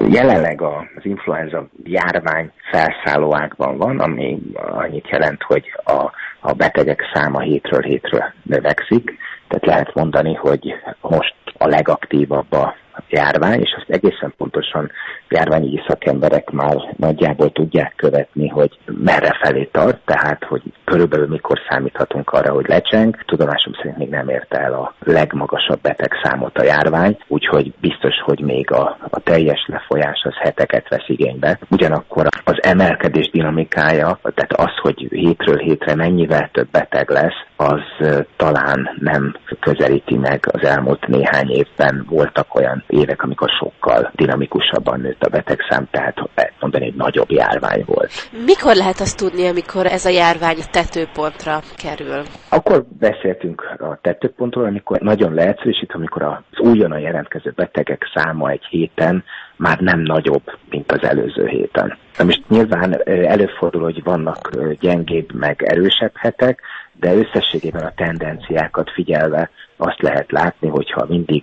Jelenleg az influenza járvány felszálló ágban van, ami annyit jelent, hogy a betegek száma hétről hétre növekszik. Tehát lehet mondani, hogy most a legaktívabb a járvány, és azt egészen pontosan járványügyi szakemberek már nagyjából tudják követni, hogy merre felé tart, tehát hogy körülbelül mikor számíthatunk arra, hogy lecseng. Tudomásom szerint még nem érte el a legmagasabb betegszámot a járvány, úgyhogy biztos, hogy még a teljes lefolyás az heteket vesz igénybe. Ugyanakkor az emelkedés dinamikája, tehát az, hogy hétről hétre mennyivel több beteg lesz, az talán nem közelíti meg az elmúlt néhány évben. Voltak olyan évek, amikor sokkal dinamikusabban nőtt a betegszám, tehát lehet mondani, egy nagyobb járvány volt. Mikor lehet azt tudni, amikor ez a járvány tetőpontra kerül? Akkor beszéltünk a tetőpontról, amikor nagyon leegyszerűsítve, amikor az újonnan jelentkező betegek száma egy héten már nem nagyobb, mint az előző héten. Na most nyilván előfordul, hogy vannak gyengébb meg erősebb hetek, de összességében a tendenciákat figyelve azt lehet látni, hogyha mindig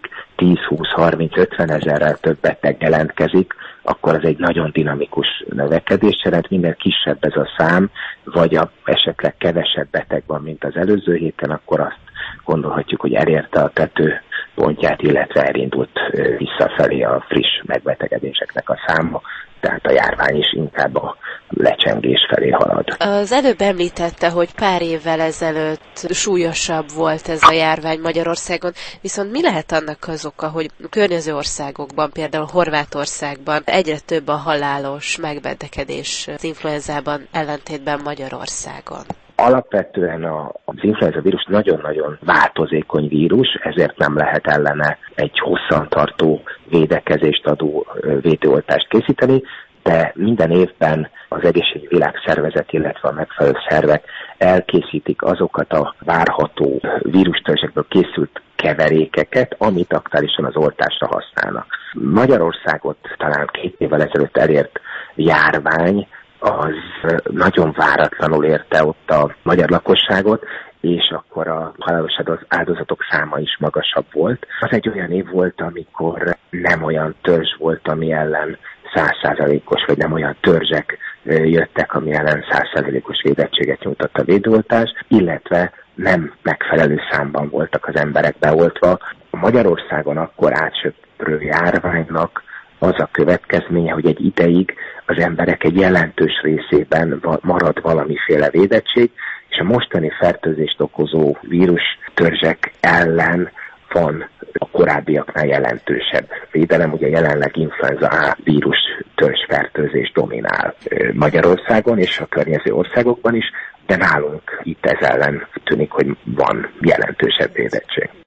10-20-30-50 ezerrel több beteg jelentkezik, akkor az egy nagyon dinamikus növekedés jelent, minél kisebb ez a szám, vagy esetleg kevesebb beteg van, mint az előző héten, akkor azt gondolhatjuk, hogy elérte a tetőpontját, illetve elindult visszafelé a friss megbetegedéseknek a száma, tehát a járvány is inkább a lecsengés felé halad. Az előbb említette, hogy pár évvel ezelőtt súlyosabb volt ez a járvány Magyarországon, viszont mi lehet annak az oka, hogy környező országokban, például Horvátországban egyre több a halálos megbetegedés az influenzában ellentétben Magyarországon? Alapvetően az influenza vírus nagyon-nagyon változékony vírus, ezért nem lehet ellene egy hosszantartó védekezést adó védőoltást készíteni, de minden évben az Egészségügyi Világszervezet, illetve a megfelelő szervek elkészítik azokat a várható vírustörzsekből készült keverékeket, amit aktuálisan az oltásra használnak. Magyarországot talán 2 évvel ezelőtt elért járvány, az nagyon váratlanul érte ott a magyar lakosságot, és akkor a halálos áldozatok száma is magasabb volt. Az egy olyan év volt, amikor nem olyan törzs volt, ami ellen 100%-os, vagy nem olyan törzsek jöttek, ami ellen 100%-os védettséget nyújtott a védőoltás, illetve nem megfelelő számban voltak az emberek beoltva. A Magyarországon akkor átsöprő járványnak az a következménye, hogy egy ideig az emberek egy jelentős részében marad valamiféle védettség, és a mostani fertőzést okozó vírus törzsek ellen van a korábbiaknál jelentősebb védelem. Ugye jelenleg influenza A vírus törzsfertőzés dominál Magyarországon és a környező országokban is, de nálunk itt ez ellen tűnik, hogy van jelentősebb védettség.